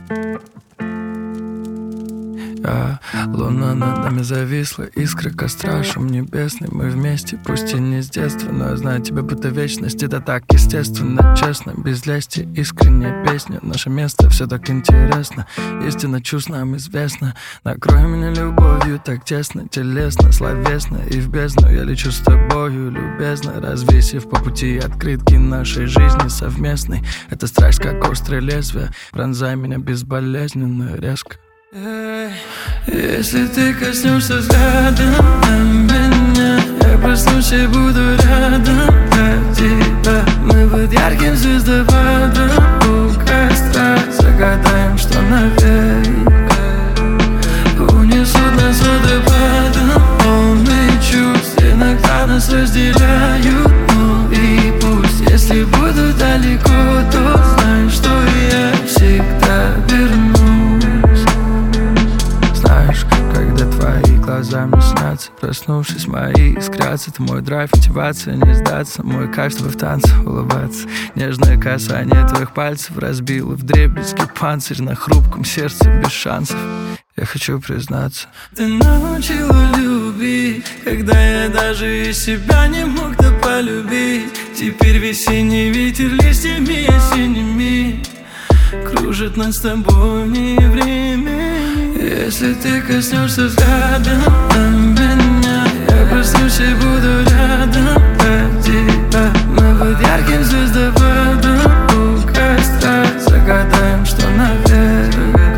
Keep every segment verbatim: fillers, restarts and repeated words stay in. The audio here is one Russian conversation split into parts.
Я, луна над нами зависла, искры костра, шум небесный. Мы вместе, пусть и не с детства, но я знаю тебя будто вечность. Это так естественно, честно, без лести, искренняя песня. Наше место все так интересно, истина чувств нам известна. Накрой меня любовью так тесно, телесно, словесно и в бездну. Я лечу с тобою, любезно, развесив по пути открытки нашей жизни совместной. Это страсть, как острое лезвие, пронзай меня безболезненно, резко. Если ты коснешься взглядом на меня, я проснусь и буду рядом для тебя. Мы под ярким звездопадом у костра загадаем, что навек унесут нас водопадом полный чувств. Иногда нас разделяют, ну и пусть. Если буду далеко, то знай, что я всегда вернусь. Когда твои глаза мне снятся, проснувшись, мои искрятся. Ты мой драйв, мотивация, не сдаться. Мой кайф с тобой в танце улыбаться. Нежное касание твоих пальцев разбило вдребезги панцирь на хрупком сердце без шансов. Я хочу признаться, ты научила любить, когда я даже из себя не мог-то полюбить. Теперь весенний ветер листьями осенними кружит над тобой вне времени. Если ты коснешься взглядом на меня, я проснусь и буду рядом для тебя. Мы под ярким звездопадом у костра загадаем, что навек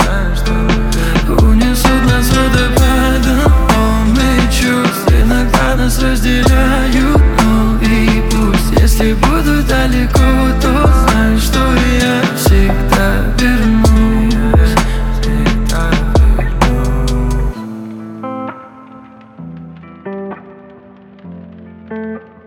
унесут нас водопадом полный чувств. Иногда нас разделяют, ну и пусть. Если буду далеко, то знай, что я всегда вернусь. Всегда вернусь.